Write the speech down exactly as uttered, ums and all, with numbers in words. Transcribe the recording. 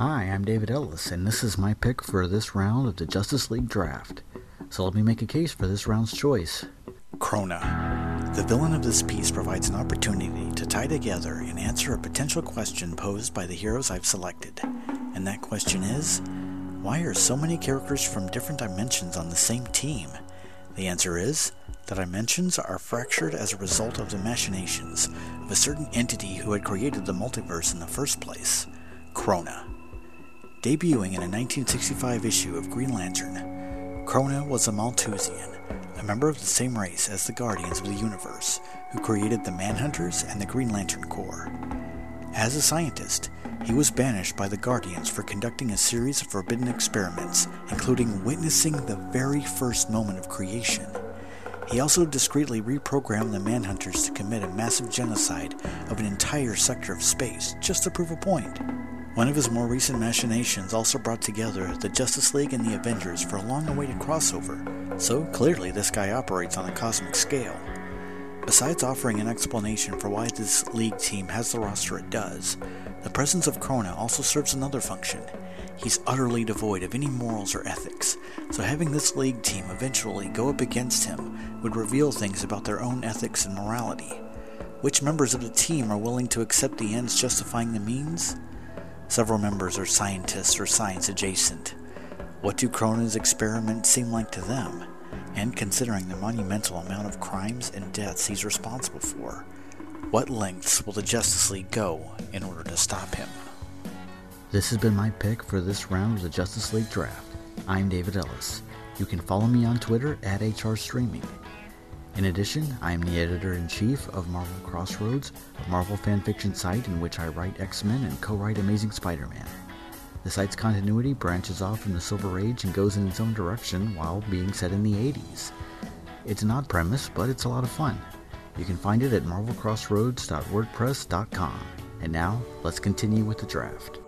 Hi, I'm David Ellis, and this is my pick for this round of the Justice League Draft. So let me make a case for this round's choice. Krona. The villain of this piece provides an opportunity to tie together and answer a potential question posed by the heroes I've selected. And that question is, why are so many characters from different dimensions on the same team? The answer is, the dimensions are fractured as a result of the machinations of a certain entity who had created the multiverse in the first place, Krona. Debuting in a nineteen sixty-five issue of Green Lantern, Krona was a Malthusian, a member of the same race as the Guardians of the Universe, who created the Manhunters and the Green Lantern Corps. As a scientist, he was banished by the Guardians for conducting a series of forbidden experiments, including witnessing the very first moment of creation. He also discreetly reprogrammed the Manhunters to commit a massive genocide of an entire sector of space, just to prove a point. One of his more recent machinations also brought together the Justice League and the Avengers for a long-awaited crossover, so clearly this guy operates on a cosmic scale. Besides offering an explanation for why this League team has the roster it does, the presence of Krona also serves another function. He's utterly devoid of any morals or ethics, so having this League team eventually go up against him would reveal things about their own ethics and morality. Which members of the team are willing to accept the ends justifying the means? Several members are scientists or science adjacent. What do Krona's experiments seem like to them? And considering the monumental amount of crimes and deaths he's responsible for, what lengths will the Justice League go in order to stop him? This has been my pick for this round of the Justice League Draft. I'm David Ellis. You can follow me on Twitter at H R Streaming. In addition, I am the editor-in-chief of Marvel Crossroads, a Marvel fanfiction site in which I write X-Men and co-write Amazing Spider-Man. The site's continuity branches off from the Silver Age and goes in its own direction while being set in the eighties. It's an odd premise, but it's a lot of fun. You can find it at marvel crossroads dot wordpress dot com. And now, let's continue with the draft.